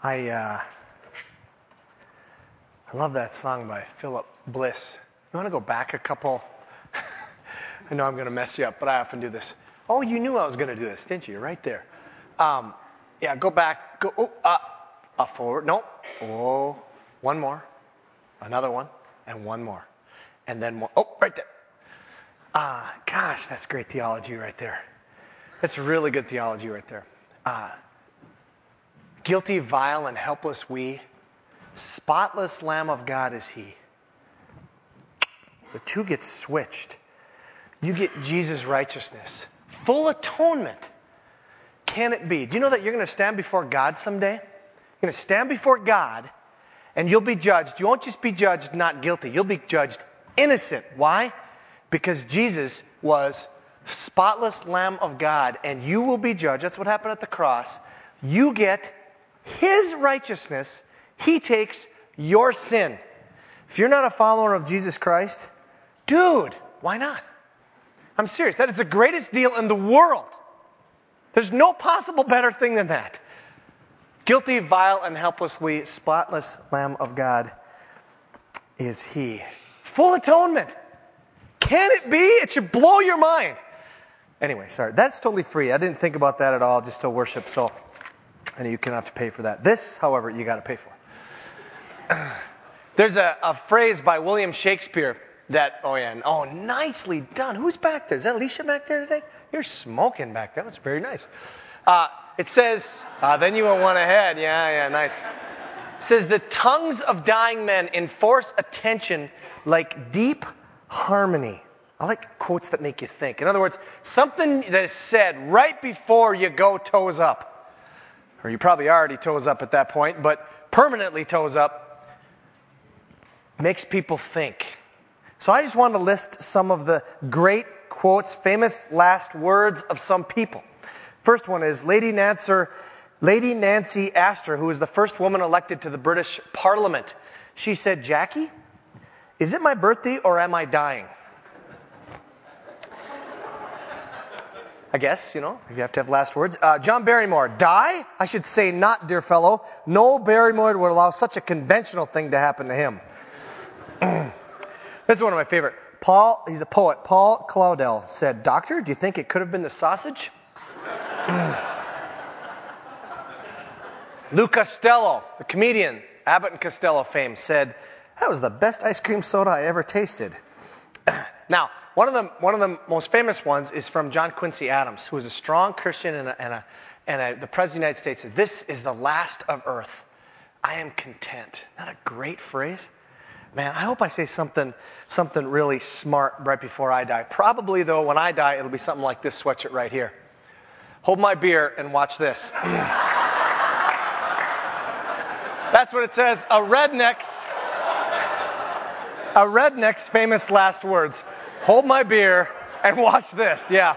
I love that song by Philip Bliss. You want to go back a couple? I know I'm going to mess you up, but I often do this. Oh, you knew I was going to do this, didn't you? You're right there. Yeah, go back. Go up, forward. Nope. Oh, one more. Another one. And one more. And then one. Oh, right there. Gosh, that's great theology right there. That's really good theology right there. Guilty, vile, and helpless we. Spotless Lamb of God is He. The two get switched. You get Jesus' righteousness. Full atonement. Can it be? Do you know that you're going to stand before God someday? You're going to stand before God and you'll be judged. You won't just be judged not guilty. You'll be judged innocent. Why? Because Jesus was spotless Lamb of God and you will be judged. That's what happened at the cross. You get His righteousness. He takes your sin. If you're not a follower of Jesus Christ, dude, why not? I'm serious. That is the greatest deal in the world. There's no possible better thing than that. Guilty, vile, and helpless we, spotless Lamb of God is He. Full atonement. Can it be? It should blow your mind. Anyway, sorry. That's totally free. I didn't think about that at all, just to worship, so I know you can have to pay for that. This, however, you got to pay for. There's a phrase by William Shakespeare that, nicely done. Who's back there? Is that Alicia back there today? You're smoking back there. That was very nice. It says, then you went one ahead. Yeah, nice. It says, the tongues of dying men enforce attention like deep harmony. I like quotes that make you think. In other words, something that is said right before you go toes up. Or you probably already toes up at that point, but permanently toes up makes people think. So I just wanted to list some of the great quotes, famous last words of some people. First one is Lady Nancy Astor, who was the first woman elected to the British Parliament. She said, Jackie, is it my birthday or am I dying? I guess, you have to have last words. John Barrymore, die? I should say not, dear fellow. No Barrymore would allow such a conventional thing to happen to him. This is one of my favorite. He's a poet. Paul Claudel said, Doctor, do you think it could have been the sausage? Lou Costello, the comedian, Abbott and Costello fame, said, that was the best ice cream soda I ever tasted. Now, one of the most famous ones is from John Quincy Adams, who was a strong Christian and the President of the United States said, this is the last of earth. I am content. Isn't that a great phrase? Man, I hope I say something really smart right before I die. Probably, though, when I die, it'll be something like this sweatshirt right here. Hold my beer and watch this. That's what it says. A redneck's famous last words. Hold my beer and watch this. Yeah.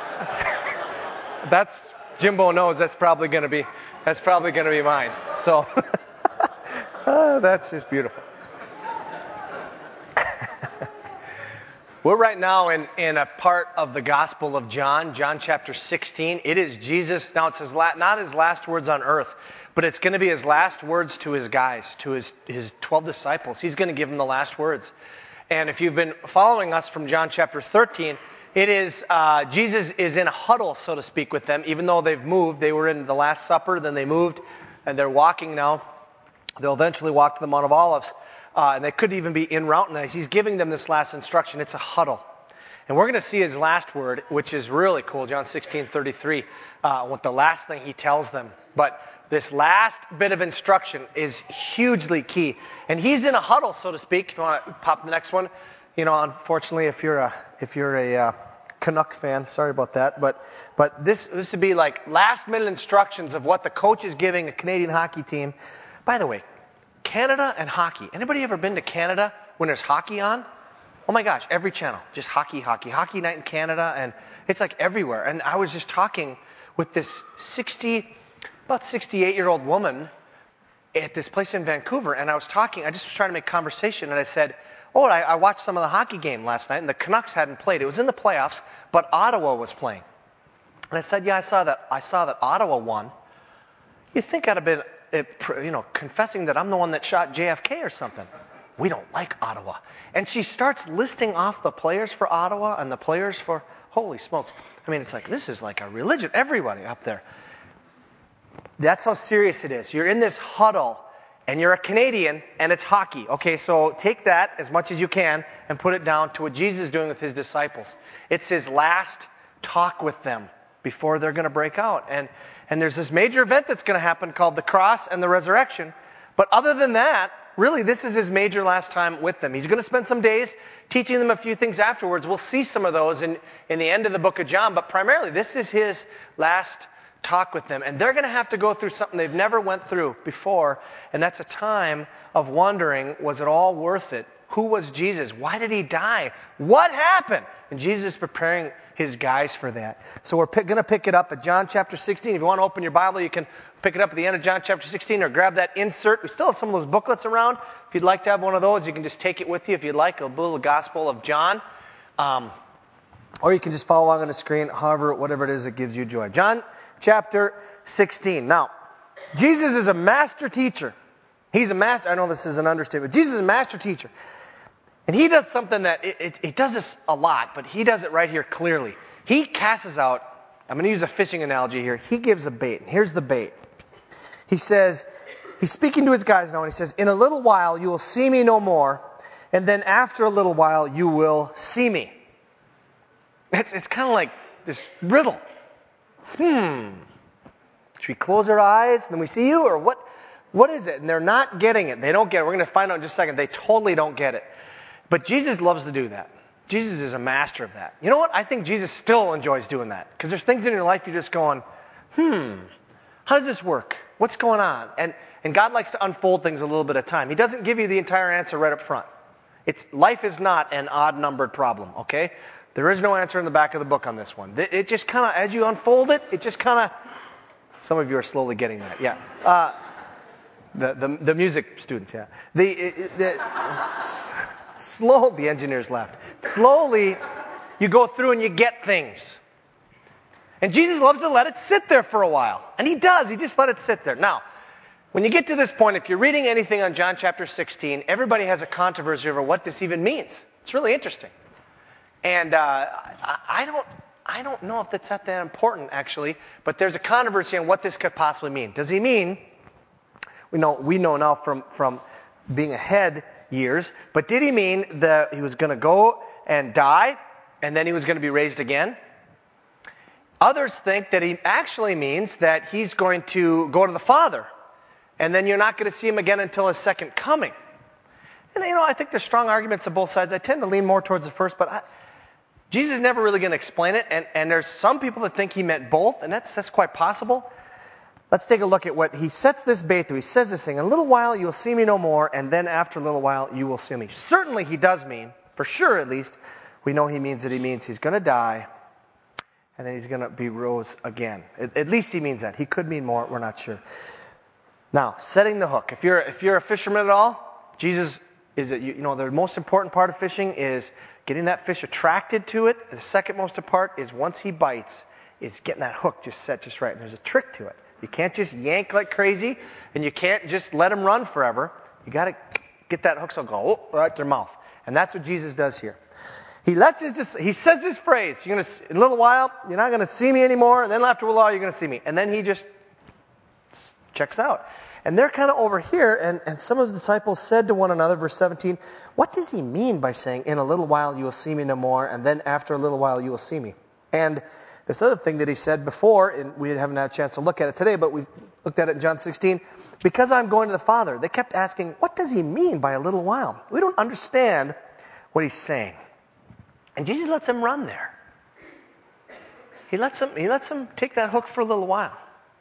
That's, Jimbo knows that's probably going to be mine. So, that's just beautiful. We're right now in a part of the Gospel of John chapter 16. It is Jesus. Now it says not his last words on earth, but it's going to be his last words to his guys, to his 12 disciples. He's going to give them the last words. And if you've been following us from John chapter 13, it is Jesus is in a huddle, so to speak, with them, even though they've moved. They were in the Last Supper, then they moved, and they're walking now. They'll eventually walk to the Mount of Olives. And they could even be en route. And he's giving them this last instruction. It's a huddle. And we're going to see his last word, which is really cool. John 16:33, what the last thing he tells them. But this last bit of instruction is hugely key. And he's in a huddle, so to speak. If you want to pop the next one. Unfortunately, if you're a Canuck fan, sorry about that. But this would be like last minute instructions of what the coach is giving a Canadian hockey team. By the way, Canada and hockey. Anybody ever been to Canada when there's hockey on? Oh my gosh, every channel, just hockey night in Canada, and it's like everywhere. And I was just talking with this about 68-year-old woman at this place in Vancouver, and I just was trying to make conversation, and I said, I watched some of the hockey game last night, and the Canucks hadn't played. It was in the playoffs, but Ottawa was playing. And I said, yeah, I saw that Ottawa won. You'd think I'd have been confessing that I'm the one that shot JFK or something. We don't like Ottawa. And she starts listing off the players for Ottawa and the players for, holy smokes. I mean, it's like, this is like a religion. Everybody up there. That's how serious it is. You're in this huddle, and you're a Canadian, and it's hockey. Okay, so take that as much as you can and put it down to what Jesus is doing with his disciples. It's his last talk with them before they're going to break out. And there's this major event that's going to happen called the cross and the resurrection. But other than that, really, this is his major last time with them. He's going to spend some days teaching them a few things afterwards. We'll see some of those in the end of the book of John. But primarily, this is his last talk with them. And they're going to have to go through something they've never went through before. And that's a time of wondering, was it all worth it? Who was Jesus? Why did he die? What happened? And Jesus is preparing his guys for that. So we're going to pick it up at John chapter 16. If you want to open your Bible, you can pick it up at the end of John chapter 16 or grab that insert. We still have some of those booklets around. If you'd like to have one of those, you can just take it with you if you'd like, a little Gospel of John. Or you can just follow along on the screen, whatever it is that gives you joy. John chapter 16. Now, Jesus is a master teacher. He's a master. I know this is an understatement. Jesus is a master teacher. And he does something that, it does this a lot, but he does it right here clearly. He casts out, I'm going to use a fishing analogy here. He gives a bait. And here's the bait. He says, he's speaking to his guys now, and he says, in a little while you will see me no more, and then after a little while you will see me. It's kind of like this riddle. Should we close our eyes and then we see you, or what is it? And they're not getting it. They don't get it. We're going to find out in just a second. They totally don't get it. But Jesus loves to do that. Jesus is a master of that. You know what? I think Jesus still enjoys doing that. Because there's things in your life you're just going, how does this work? What's going on? And God likes to unfold things a little bit at a time. He doesn't give you the entire answer right up front. Life is not an odd-numbered problem, okay? There is no answer in the back of the book on this one. It just kind of, as you unfold it, it just kind of, some of you are slowly getting that, yeah. The music students, yeah. The engineers left. Slowly, you go through and you get things. And Jesus loves to let it sit there for a while. And he does. He just let it sit there. Now, when you get to this point, if you're reading anything on John chapter 16, everybody has a controversy over what this even means. It's really interesting. And I don't know if that's that important, actually. But there's a controversy on what this could possibly mean. Does he mean, we know now from being ahead years, but did he mean that he was going to go and die, and then he was going to be raised again? Others think that he actually means that he's going to go to the Father, and then you're not going to see him again until his second coming. And I think there's strong arguments on both sides. I tend to lean more towards the first, but Jesus is never really going to explain it, and there's some people that think he meant both, and that's quite possible. Let's take a look at what he sets this bait through. He says this thing, in a little while you will see me no more, and then after a little while you will see me. Certainly he does mean, for sure at least, we know he means he's going to die, and then he's going to be rose again. At least he means that. He could mean more, we're not sure. Now, setting the hook. If you're a fisherman at all, Jesus is, the most important part of fishing is getting that fish attracted to it. The second most part is once he bites, is getting that hook just set just right. And there's a trick to it. You can't just yank like crazy, and you can't just let them run forever. You got to get that hook so it'll go right to their mouth. And that's what Jesus does here. He says this phrase, in a little while, you're not going to see me anymore, and then after a while, you're going to see me. And then he just checks out. And they're kind of over here, and some of his disciples said to one another, verse 17, what does he mean by saying, in a little while you will see me no more, and then after a little while you will see me? And this other thing that he said before, and we haven't had a chance to look at it today, but we've looked at it in John 16, because I'm going to the Father. They kept asking, what does he mean by a little while? We don't understand what he's saying. And Jesus lets him run there. He lets him take that hook for a little while.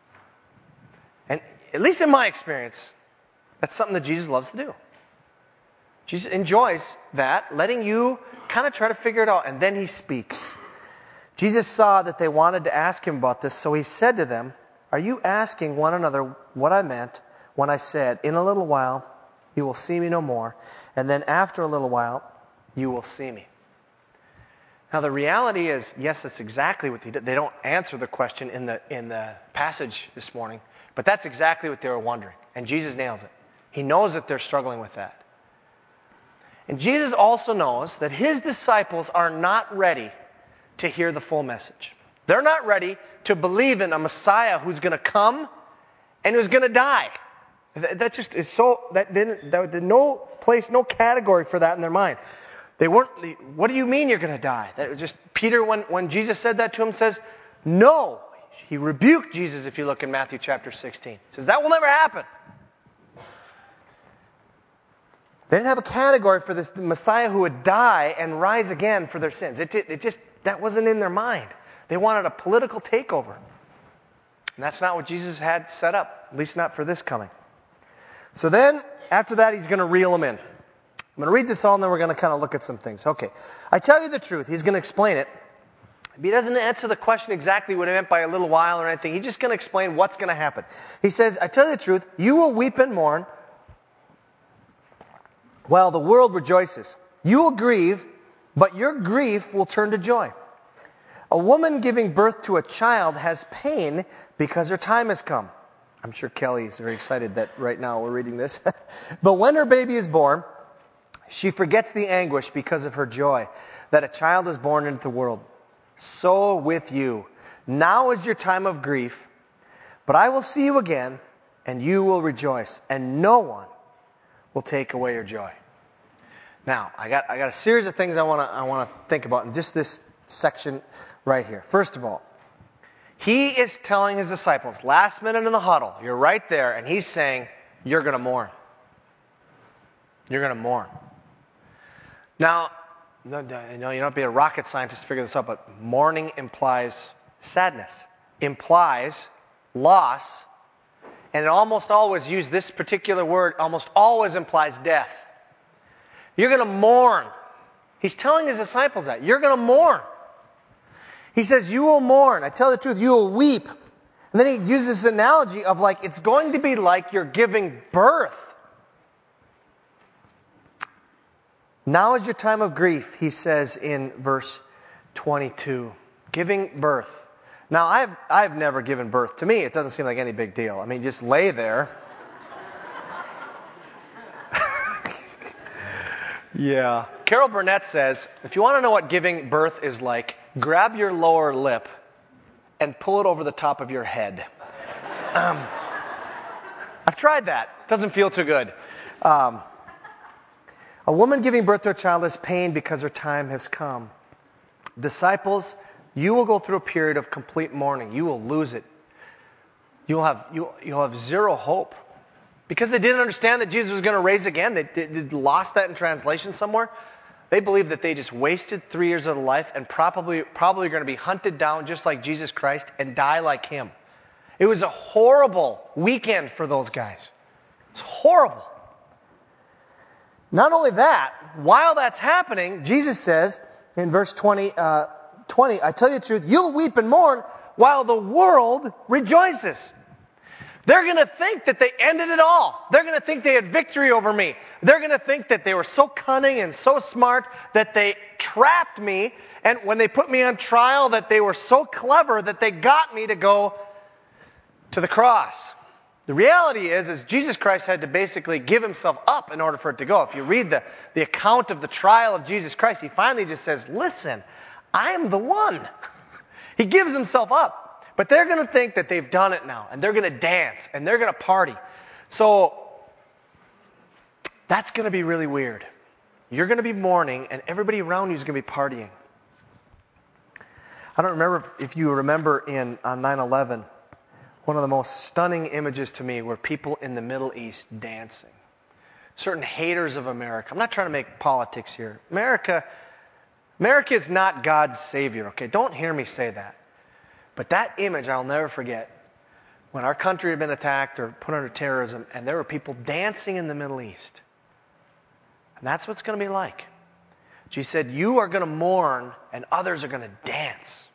And at least in my experience, that's something that Jesus loves to do. Jesus enjoys that, letting you kind of try to figure it out, and then he speaks. Jesus saw that they wanted to ask him about this, so he said to them, are you asking one another what I meant when I said, in a little while you will see me no more, and then after a little while you will see me? Now the reality is, yes, that's exactly what they did. They don't answer the question in the passage this morning, But that's exactly what they were wondering. And Jesus nails it. He knows that they're struggling with that. And Jesus also knows that his disciples are not ready to hear the full message. They're not ready to believe in a Messiah who's going to come and who's going to die. That just is so, that no place, no category for that in their mind. They weren't, what do you mean you're going to die? That was just, Peter, when Jesus said that to him, says, no. He rebuked Jesus if you look in Matthew chapter 16. He says, that will never happen. They didn't have a category for this Messiah who would die and rise again for their sins. That wasn't in their mind. They wanted a political takeover. And that's not what Jesus had set up, at least not for this coming. So then, after that, he's going to reel them in. I'm going to read this all, and then we're going to kind of look at some things. Okay. I tell you the truth. He's going to explain it. He doesn't answer the question exactly what he meant by a little while or anything. He's just going to explain what's going to happen. He says, I tell you the truth, you will weep and mourn while the world rejoices. You will grieve, but your grief will turn to joy. A woman giving birth to a child has pain because her time has come. I'm sure Kelly is very excited that right now we're reading this. But when her baby is born, she forgets the anguish because of her joy that a child is born into the world. So with you. Now is your time of grief, but I will see you again, and you will rejoice, and no one will take away your joy. Now, I got a series of things I want to think about in just this section right here. First of all, he is telling his disciples, last minute in the huddle, you're right there, and he's saying, you're going to mourn. You're going to mourn. Now, no, you don't have to be a rocket scientist to figure this out, but mourning implies sadness, implies loss, and it almost always, use this particular word, almost always implies death. You're going to mourn. He's telling his disciples that. You're going to mourn. He says, you will mourn. I tell the truth, you will weep. And then he uses this analogy of like, it's going to be like you're giving birth. Now is your time of grief, he says in verse 22. Giving birth. Now, I've never given birth. To me, it doesn't seem like any big deal. I mean, just lay there. Yeah. Carol Burnett says, if you want to know what giving birth is like, grab your lower lip and pull it over the top of your head. I've tried that. Doesn't feel too good. A woman giving birth to a child has pain because her time has come. Disciples, you will go through a period of complete mourning. You will lose it. You'll have zero hope. Because they didn't understand that Jesus was going to raise again. They lost that in translation somewhere. They believed that they just wasted 3 years of their life and probably going to be hunted down just like Jesus Christ and die like him. It was a horrible weekend for those guys. It's horrible. Not only that, while that's happening, Jesus says in verse 20, I tell you the truth, you'll weep and mourn while the world rejoices. They're going to think that they ended it all. They're going to think they had victory over me. They're going to think that they were so cunning and so smart that they trapped me, and when they put me on trial that they were so clever that they got me to go to the cross. The reality is Jesus Christ had to basically give himself up in order for it to go. If you read the account of the trial of Jesus Christ, he finally just says, listen, I am the one. He gives himself up. But they're going to think that they've done it now, and they're going to dance, and they're going to party. So that's going to be really weird. You're going to be mourning, and everybody around you is going to be partying. I don't remember if you remember on 9/11, one of the most stunning images to me were people in the Middle East dancing. Certain haters of America. I'm not trying to make politics here. America is not God's savior, okay? Don't hear me say that. But that image I'll never forget. When our country had been attacked or put under terrorism, and there were people dancing in the Middle East. And that's what it's going to be like. Jesus said, you are going to mourn, and others are going to dance.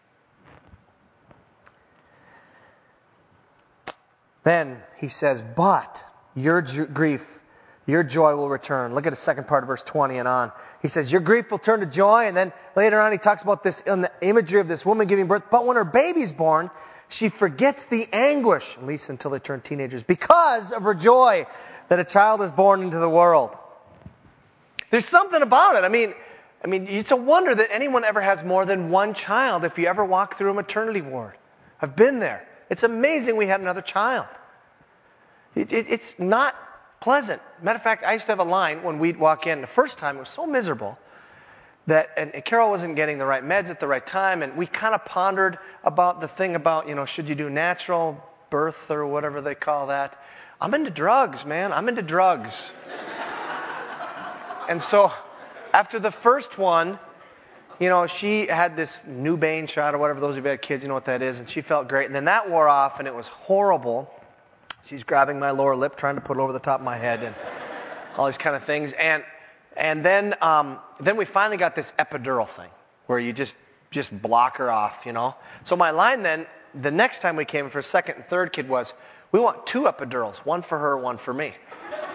Then he says, but your grief, your joy will return. Look at the second part of verse 20 and on. He says, your grief will turn to joy. And then later on he talks about this in the imagery of this woman giving birth. But when her baby's born, She forgets the anguish, at least until they turn teenagers, because of her joy that a child is born into the world. There's something about it. I mean, it's a wonder that anyone ever has more than one child if you ever walk through a maternity ward. I've been there. It's amazing we had another child. It's not pleasant. Matter of fact, I used to have a line when we'd walk in. The first time, it was so miserable that, and Carol wasn't getting the right meds at the right time, and we kind of pondered about the thing about, should you do natural birth or whatever they call that. I'm into drugs, man. I'm into drugs. And so after the first one, she had this Nubane shot or whatever. Those of you who had kids, you know what that is. And she felt great. And then that wore off, and it was horrible. She's grabbing my lower lip, trying to put it over the top of my head, and all these kind of things. And then we finally got this epidural thing, where you just block her off, So my line then, the next time we came for a second and third kid was, we want 2 epidurals, one for her, one for me.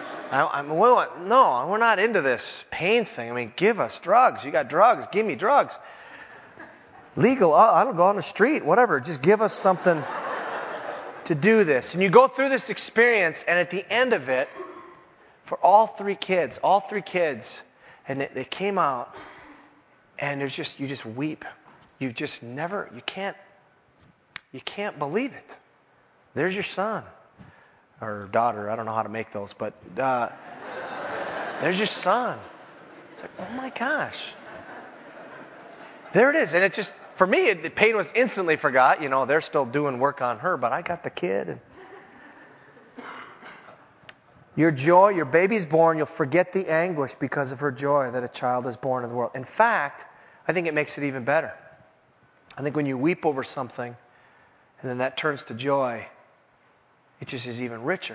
No, we're not into this pain thing. Give us drugs. You got drugs. Give me drugs. Legal. I don't go on the street. Whatever. Just give us something to do this. And you go through this experience, and at the end of it, for all three kids, and they came out, and you just weep. You can't believe it. There's your son. Or daughter, I don't know how to make those, but there's your son. It's like, oh my gosh. There it is. And it just, for me, the pain was instantly forgot. They're still doing work on her, but I got the kid. And your joy, your baby's born, you'll forget the anguish because of her joy that a child is born in the world. In fact, I think it makes it even better. I think when you weep over something, and then that turns to joy, it just is even richer.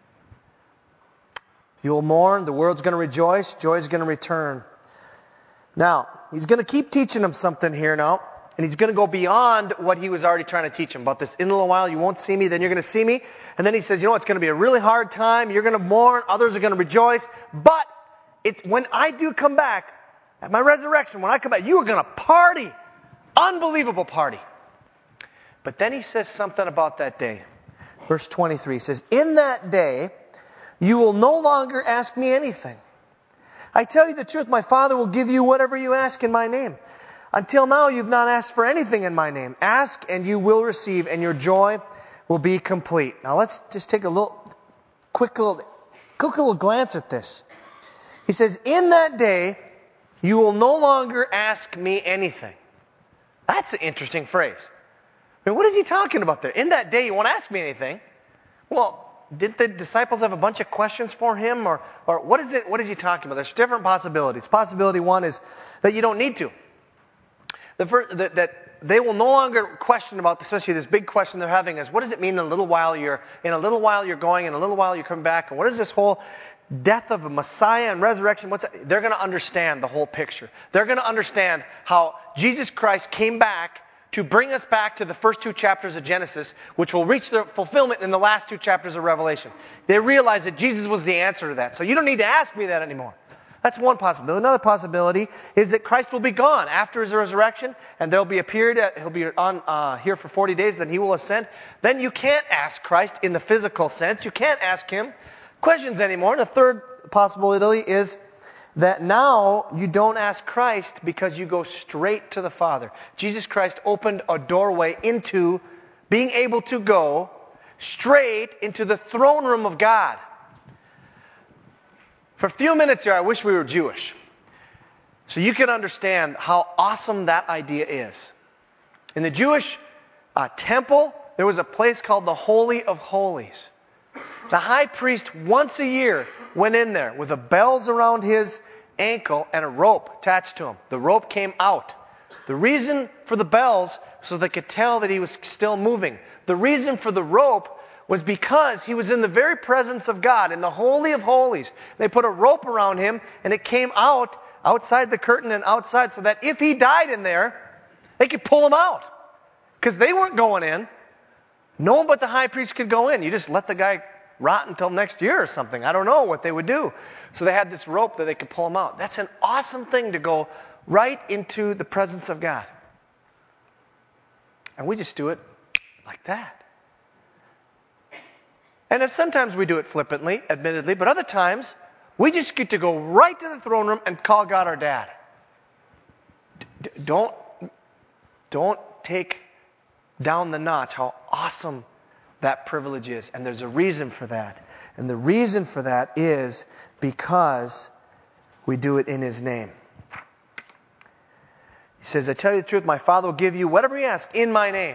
You'll mourn, the world's going to rejoice, joy's going to return. Now, he's going to keep teaching them something here now, and he's going to go beyond what he was already trying to teach them about this. In a little while, you won't see me, then you're going to see me. And then he says, it's going to be a really hard time, you're going to mourn, others are going to rejoice, but when I do come back, at my resurrection, when I come back, you are going to party. Unbelievable party. But then he says something about that day. Verse 23 says, in that day, you will no longer ask me anything. I tell you the truth, my Father will give you whatever you ask in my name. Until now, you've not asked for anything in my name. Ask and you will receive, and your joy will be complete. Now let's just take a quick little glance at this. He says, in that day, you will no longer ask me anything. That's an interesting phrase. What is he talking about there? In that day, you won't ask me anything. Well, did the disciples have a bunch of questions for him? Or what is it? What is he talking about? There's different possibilities. Possibility one is that you don't need to. That they will no longer question about, especially this big question they're having is, what does it mean in a little while you're going, in a little while you're coming back? And what is this whole death of a Messiah and resurrection? They're going to understand the whole picture. They're going to understand how Jesus Christ came back to bring us back to the first 2 chapters of Genesis, which will reach their fulfillment in the last 2 chapters of Revelation. They realize that Jesus was the answer to that. So you don't need to ask me that anymore. That's one possibility. Another possibility is that Christ will be gone after his resurrection, and there'll be a period, he'll be on here for 40 days, then he will ascend. Then you can't ask Christ in the physical sense. You can't ask him questions anymore. And the third possibility is that now you don't ask Christ because you go straight to the Father. Jesus Christ opened a doorway into being able to go straight into the throne room of God. For a few minutes here, I wish we were Jewish, so you can understand how awesome that idea is. In the Jewish temple, there was a place called the Holy of Holies. The high priest once a year went in there with the bells around his ankle and a rope attached to him. The rope came out. The reason for the bells, so they could tell that he was still moving. The reason for the rope was because he was in the very presence of God, in the Holy of Holies. They put a rope around him, and it came out, outside the curtain and outside, so that if he died in there, they could pull him out. Because they weren't going in. No one but the high priest could go in. You just let the guy rot until next year or something. I don't know what they would do. So they had this rope that they could pull him out. That's an awesome thing to go right into the presence of God. And we just do it Like that. And if sometimes we do it flippantly, admittedly, but other times we just get to go right to the throne room and call God our dad. Don't take down the notch how awesome that privilege is. And there's a reason for that. And the reason for that is because we do it in His name. He says, I tell you the truth, my Father will give you whatever you ask in my name.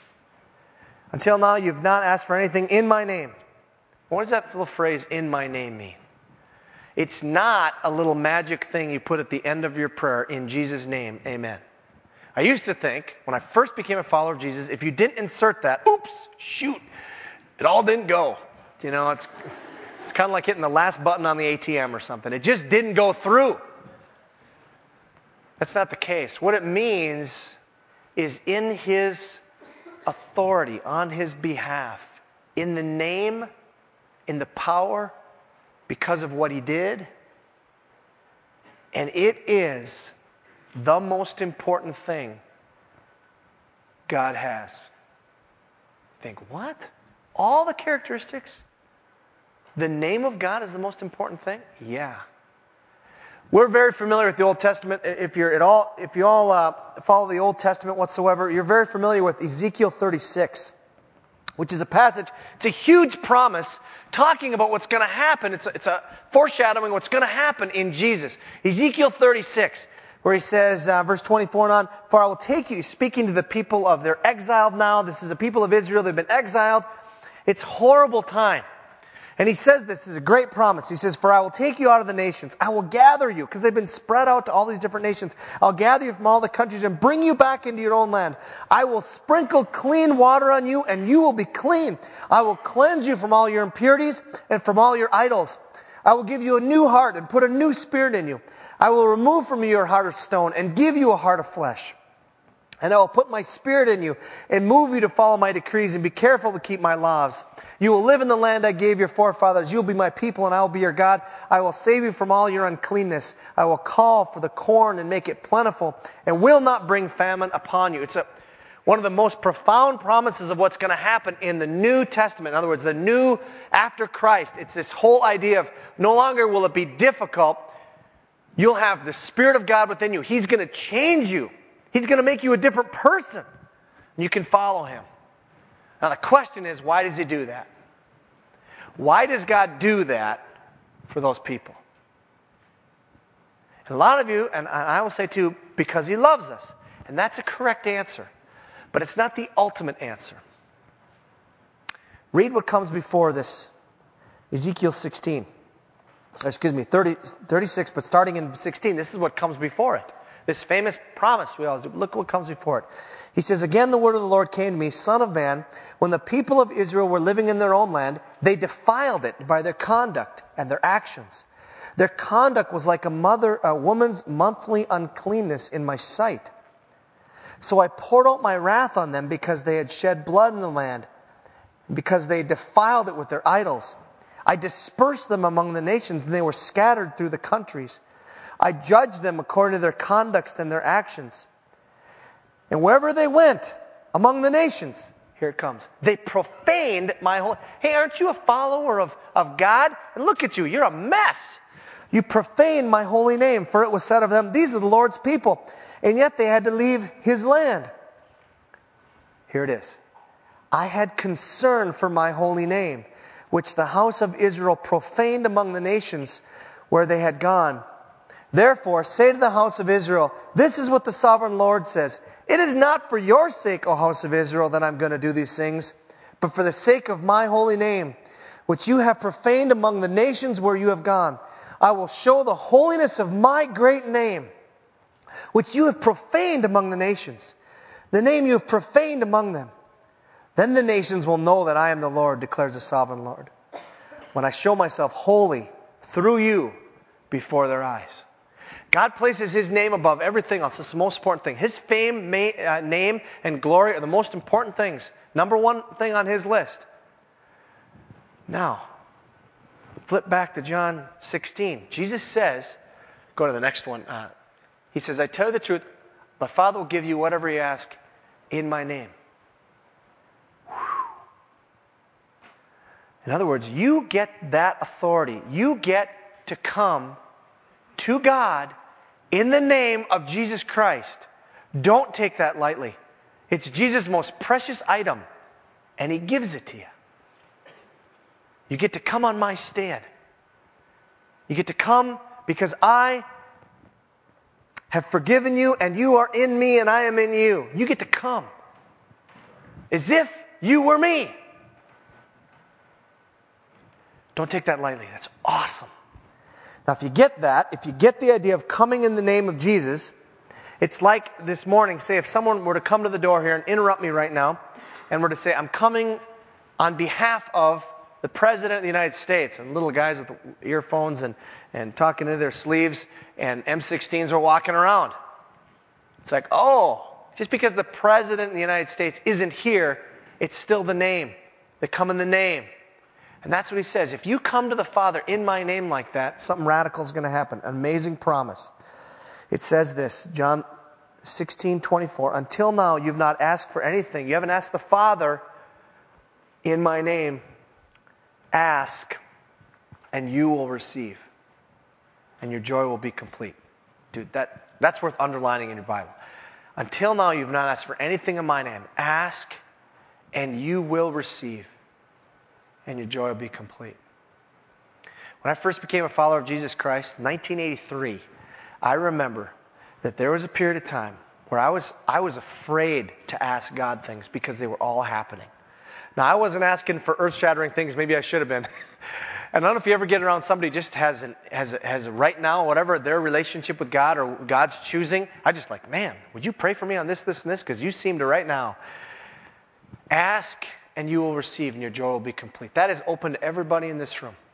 Until now, you've not asked for anything in my name. What does that little phrase, in my name, mean? It's not a little magic thing you put at the end of your prayer, in Jesus' name, amen. I used to think, when I first became a follower of Jesus, if you didn't insert that, oops, shoot, it all didn't go. You know, it's kind of like hitting the last button on the ATM or something. It just didn't go through. That's not the case. What it means is in His authority, on His behalf, in the name, in the power, because of what He did. And it is the most important thing God has. Think, what? All the characteristics? The name of God is the most important thing? Yeah. We're very familiar with the Old Testament. If you all follow the Old Testament whatsoever, you're very familiar with Ezekiel 36, which is a passage. It's a huge promise talking about what's going to happen. It's a foreshadowing what's going to happen in Jesus. Ezekiel 36, where he says, verse 24 and on, for I will take you, speaking to the people of, they're exiled now. This is a people of Israel. They've been exiled. It's horrible time. And he says this is a great promise. He says, for I will take you out of the nations. I will gather you, because they've been spread out to all these different nations. I'll gather you from all the countries and bring you back into your own land. I will sprinkle clean water on you, and you will be clean. I will cleanse you from all your impurities and from all your idols. I will give you a new heart and put a new spirit in you. I will remove from you your heart of stone and give you a heart of flesh. And I will put my spirit in you and move you to follow my decrees and be careful to keep my laws. You will live in the land I gave your forefathers. You will be my people and I will be your God. I will save you from all your uncleanness. I will call for the corn and make it plentiful and will not bring famine upon you. It's one of the most profound promises of what's going to happen in the New Testament. In other words, the new after Christ. It's this whole idea of no longer will it be difficult. You'll have the Spirit of God within you. He's going to change you. He's going to make you a different person. You can follow Him. Now the question is, why does He do that? Why does God do that for those people? And a lot of you, and I will say too, because He loves us. And that's a correct answer. But it's not the ultimate answer. Read what comes before this. Ezekiel 36, but starting in 16, this is what comes before it. This famous promise we always do. Look what comes before it. He says, again the word of the Lord came to me, Son of man, when the people of Israel were living in their own land, they defiled it by their conduct and their actions. Their conduct was like a woman's monthly uncleanness in my sight. So I poured out my wrath on them because they had shed blood in the land, because they defiled it with their idols. I dispersed them among the nations, and they were scattered through the countries. I judged them according to their conducts and their actions. And wherever they went among the nations, here it comes, they profaned my holy... Hey, aren't you a follower of God? And look at you, you're a mess. You profaned my holy name, for it was said of them, these are the Lord's people. And yet they had to leave His land. Here it is. I had concern for my holy name, which the house of Israel profaned among the nations where they had gone. Therefore, say to the house of Israel, this is what the sovereign Lord says. It is not for your sake, O house of Israel, that I'm going to do these things, but for the sake of my holy name, which you have profaned among the nations where you have gone. I will show the holiness of my great name, which you have profaned among the nations, the name you have profaned among them. Then the nations will know that I am the Lord, declares the sovereign Lord, when I show myself holy through you before their eyes. God places His name above everything else. It's the most important thing. His fame, name, and glory are the most important things. Number one thing on His list. Now, flip back to John 16. Jesus says, go to the next one. He says, I tell you the truth, my Father will give you whatever you ask in my name. In other words, you get that authority. You get to come to God in the name of Jesus Christ. Don't take that lightly. It's Jesus' most precious item, and He gives it to you. You get to come on my stand. You get to come because I have forgiven you, and you are in me, and I am in you. You get to come as if you were me. Don't take that lightly. That's awesome. Now, if you get that, if you get the idea of coming in the name of Jesus, it's like this morning, say if someone were to come to the door here and interrupt me right now, and were to say, I'm coming on behalf of the President of the United States, and little guys with earphones and talking into their sleeves, and M16s are walking around. It's like, oh, just because the President of the United States isn't here, it's still the name. They come in the name. And that's what He says. If you come to the Father in my name like that, something radical is going to happen. An amazing promise. It says this, John 16:24, until now you've not asked for anything. You haven't asked the Father in my name. Ask, and you will receive. And your joy will be complete. Dude, that's worth underlining in your Bible. Until now you've not asked for anything in my name. Ask, and you will receive. And your joy will be complete. When I first became a follower of Jesus Christ, 1983, I remember that there was a period of time where I was afraid to ask God things because they were all happening. Now, I wasn't asking for earth-shattering things. Maybe I should have been. And I don't know if you ever get around somebody who just has right now, whatever their relationship with God or God's choosing. I just like, man, would you pray for me on this, this, and this? Because you seem to right now. Ask, and you will receive, and your joy will be complete. That is open to everybody in this room.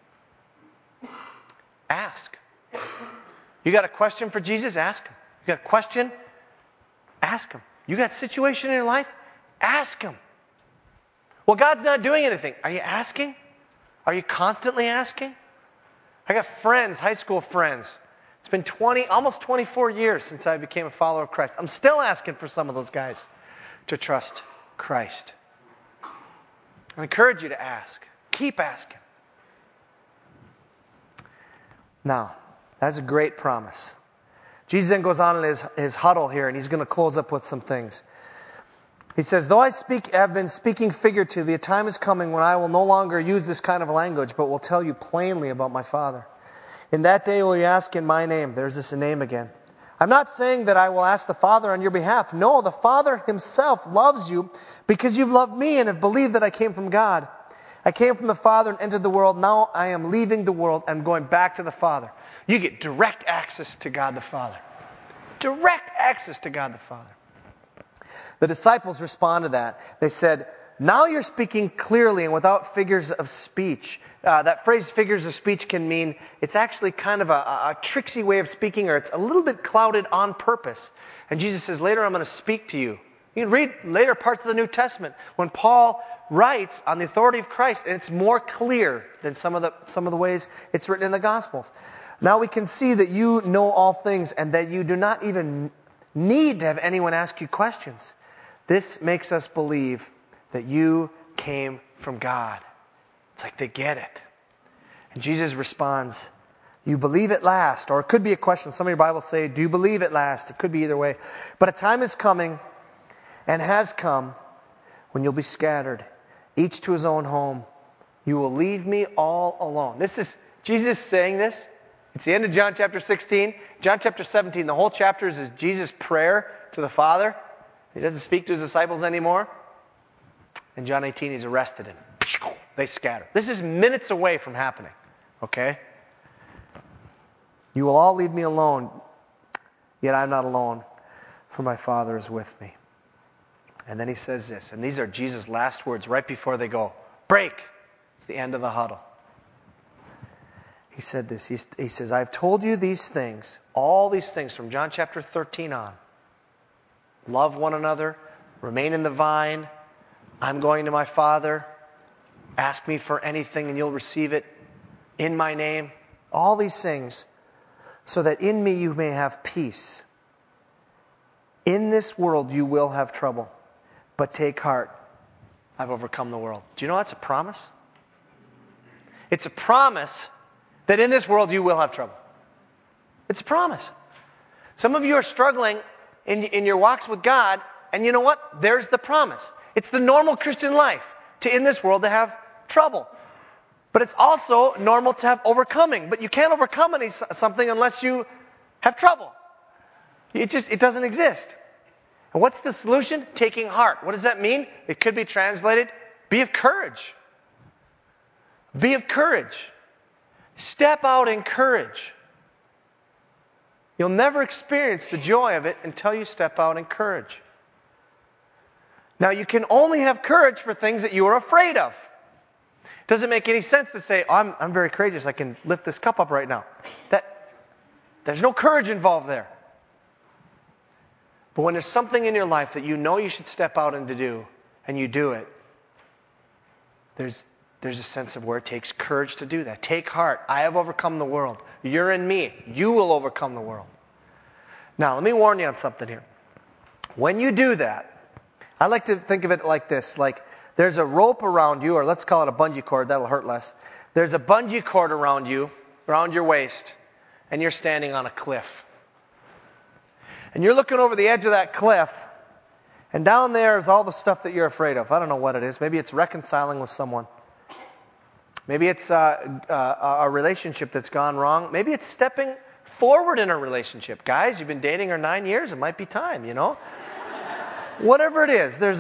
Ask. You got a question for Jesus? Ask Him. You got a question? Ask Him. You got a situation in your life? Ask Him. Well, God's not doing anything. Are you asking? Are you constantly asking? I got friends, high school friends. It's been almost 24 years since I became a follower of Christ. I'm still asking for some of those guys to trust Christ. I encourage you to ask. Keep asking. Now, that's a great promise. Jesus then goes on in his huddle here, and He's going to close up with some things. He says, though I have been speaking figuratively, a time is coming when I will no longer use this kind of language, but will tell you plainly about my Father. In that day will you ask in my name. There's this name again. I'm not saying that I will ask the Father on your behalf. No, the Father Himself loves you because you've loved me and have believed that I came from God. I came from the Father and entered the world. Now I am leaving the world and going back to the Father. You get direct access to God the Father. Direct access to God the Father. The disciples respond to that. They said, now you're speaking clearly and without figures of speech. That phrase figures of speech can mean it's actually kind of a tricksy way of speaking, or it's a little bit clouded on purpose. And Jesus says, later I'm going to speak to you. You can read later parts of the New Testament when Paul writes on the authority of Christ, and it's more clear than some of the ways it's written in the Gospels. Now we can see that you know all things and that you do not even need to have anyone ask you questions. This makes us believe that you came from God. It's like they get it. And Jesus responds, you believe at last. Or it could be a question. Some of your Bibles say, do you believe at last? It could be either way. But a time is coming and has come when you'll be scattered, each to his own home. You will leave me all alone. This is Jesus saying this. It's the end of John chapter 16. John chapter 17, the whole chapter is Jesus' prayer to the Father. He doesn't speak to his disciples anymore. In John 18, he's arrested and they scatter. This is minutes away from happening. Okay? You will all leave me alone, yet I'm not alone, for my Father is with me. And then he says this, and these are Jesus' last words right before they go, break. It's the end of the huddle. He said this, he says, I've told you these things, all these things from John chapter 13 on. Love one another, remain in the vine, I'm going to my Father, ask me for anything and you'll receive it in my name. All these things, so that in me you may have peace. In this world you will have trouble, but take heart, I've overcome the world. Do you know that's a promise? It's a promise that in this world you will have trouble. It's a promise. Some of you are struggling in your walks with God, and you know what? There's the promise. It's the normal Christian life in this world to have trouble. But it's also normal to have overcoming. But you can't overcome something unless you have trouble. It doesn't exist. And what's the solution? Taking heart. What does that mean? It could be translated, be of courage. Be of courage. Step out in courage. You'll never experience the joy of it until you step out in courage. Now, you can only have courage for things that you are afraid of. It doesn't make any sense to say, I'm very courageous, I can lift this cup up right now. There's no courage involved there. But when there's something in your life that you know you should step out and to do, and you do it, there's a sense of where it takes courage to do that. Take heart. I have overcome the world. You're in me. You will overcome the world. Now, let me warn you on something here. When you do that, I like to think of it like this. Like there's a rope around you, or let's call it a bungee cord. That'll hurt less. There's a bungee cord around you, around your waist, and you're standing on a cliff. And you're looking over the edge of that cliff, and down there is all the stuff that you're afraid of. I don't know what it is. Maybe it's reconciling with someone. Maybe it's a relationship that's gone wrong. Maybe it's stepping forward in a relationship. Guys, you've been dating for 9 years. It might be time, you know. Whatever it is, there's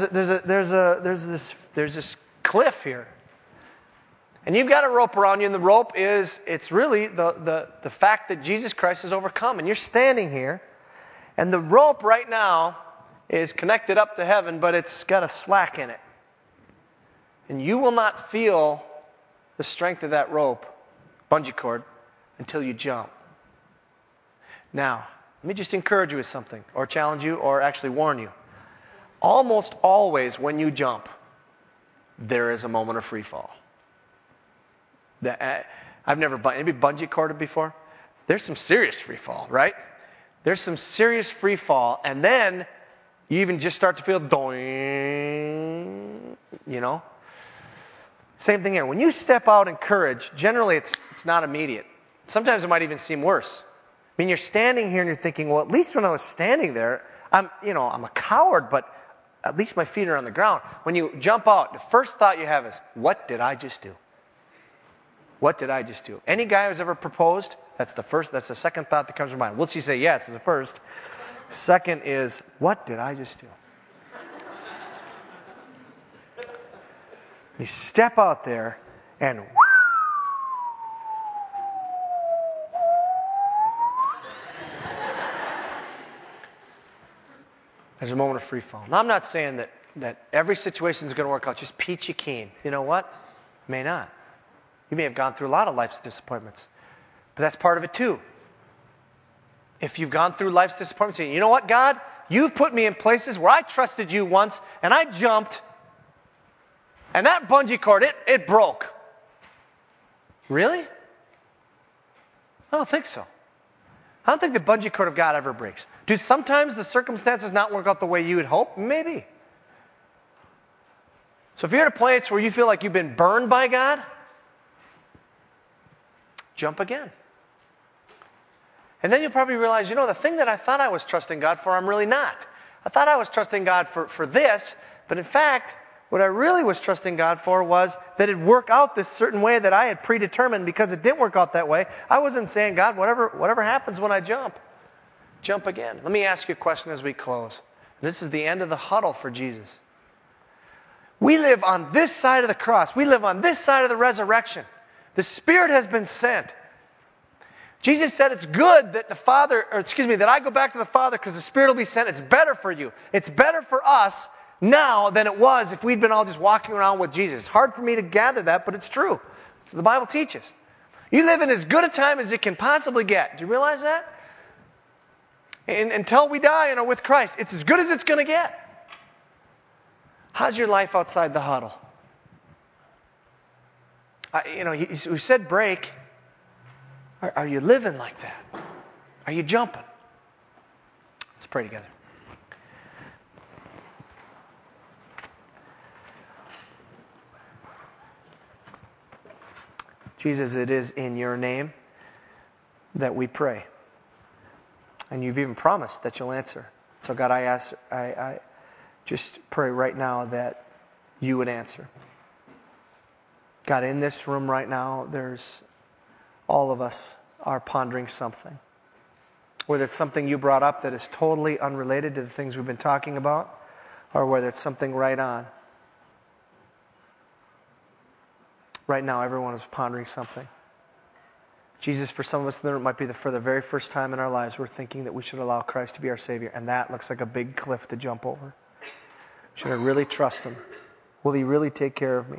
this cliff here, and you've got a rope around you, and the rope it's really the fact that Jesus Christ has overcome, and you're standing here, and the rope right now is connected up to heaven, but it's got a slack in it, and you will not feel the strength of that rope, bungee cord, until you jump. Now, let me just encourage you with something, or challenge you, or actually warn you. Almost always when you jump, there is a moment of free fall. I've never bungee corded before. There's some serious free fall, right? There's some serious free fall, and then you even just start to feel doing, you know. Same thing here. When you step out in courage, generally it's not immediate. Sometimes it might even seem worse. I mean, you're standing here and you're thinking, well, at least when I was standing there, I'm a coward, but at least my feet are on the ground. When you jump out, the first thought you have is, what did I just do? What did I just do? Any guy who's ever proposed, that's the second thought that comes to mind. Will she say yes is the first? Second is, what did I just do? You step out there and there's a moment of free fall. Now, I'm not saying that every situation is going to work out just peachy keen. You know what? May not. You may have gone through a lot of life's disappointments. But that's part of it too. If you've gone through life's disappointments, you know what, God? You've put me in places where I trusted you once, and I jumped, and that bungee cord, it broke. Really? I don't think so. I don't think the bungee cord of God ever breaks. Do sometimes the circumstances not work out the way you would hope? Maybe. So if you're at a place where you feel like you've been burned by God, jump again. And then you'll probably realize, the thing that I thought I was trusting God for, I'm really not. I thought I was trusting God for this, but in fact, what I really was trusting God for was that it'd work out this certain way that I had predetermined. Because it didn't work out that way, I wasn't saying, God, whatever happens when I jump again. Let me ask you a question as we close. This is the end of the huddle for Jesus. We live on this side of the cross. We live on this side of the resurrection. The Spirit has been sent. Jesus said it's good that that I go back to the Father because the Spirit will be sent. It's better for you. It's better for us now than it was if we'd been all just walking around with Jesus. It's hard for me to gather that, but it's true. So the Bible teaches. You live in as good a time as it can possibly get. Do you realize that? And until we die, with Christ, it's as good as it's going to get. How's your life outside the huddle? We said break. Are you living like that? Are you jumping? Let's pray together. Jesus, it is in your name that we pray. And you've even promised that you'll answer. So God, I just pray right now that you would answer. God, in this room right now, all of us are pondering something. Whether it's something you brought up that is totally unrelated to the things we've been talking about, or whether it's something right on. Right now, everyone is pondering something. Jesus, for some of us, there might be for the very first time in our lives, we're thinking that we should allow Christ to be our Savior, and that looks like a big cliff to jump over. Should I really trust Him? Will He really take care of me?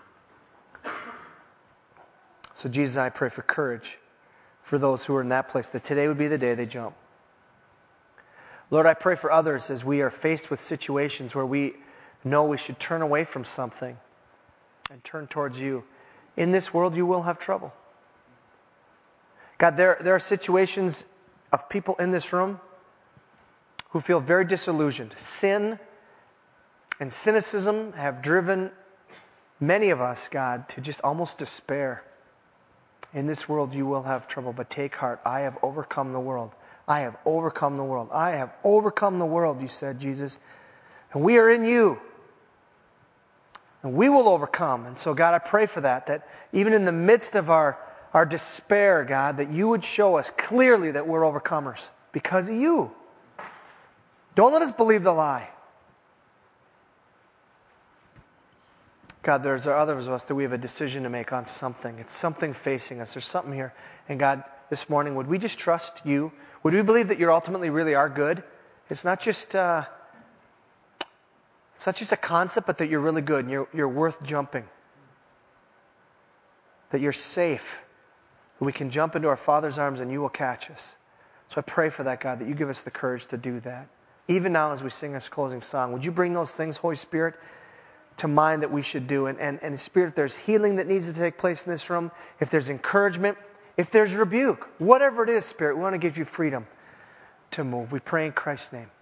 So Jesus, I pray for courage for those who are in that place, that today would be the day they jump. Lord, I pray for others as we are faced with situations where we know we should turn away from something and turn towards you. In this world, you will have trouble. God, there are situations of people in this room who feel very disillusioned. Sin and cynicism have driven many of us, God, to just almost despair. In this world you will have trouble, but take heart. I have overcome the world. I have overcome the world. I have overcome the world, you said, Jesus. And we are in you. And we will overcome. And so, God, I pray for that even in the midst of our despair, God, that you would show us clearly that we're overcomers because of you. Don't let us believe the lie. God, there's others of us that we have a decision to make on something. It's something facing us. There's something here. And God, this morning, would we just trust you? Would we believe that you ultimately really are good? It's not just a concept, but that you're really good and you're worth jumping. That you're safe. That we can jump into our Father's arms and you will catch us. So I pray for that, God, that you give us the courage to do that. Even now as we sing this closing song, would you bring those things, Holy Spirit, to mind that we should do? And Spirit, if there's healing that needs to take place in this room, if there's encouragement, if there's rebuke, whatever it is, Spirit, we want to give you freedom to move. We pray in Christ's name.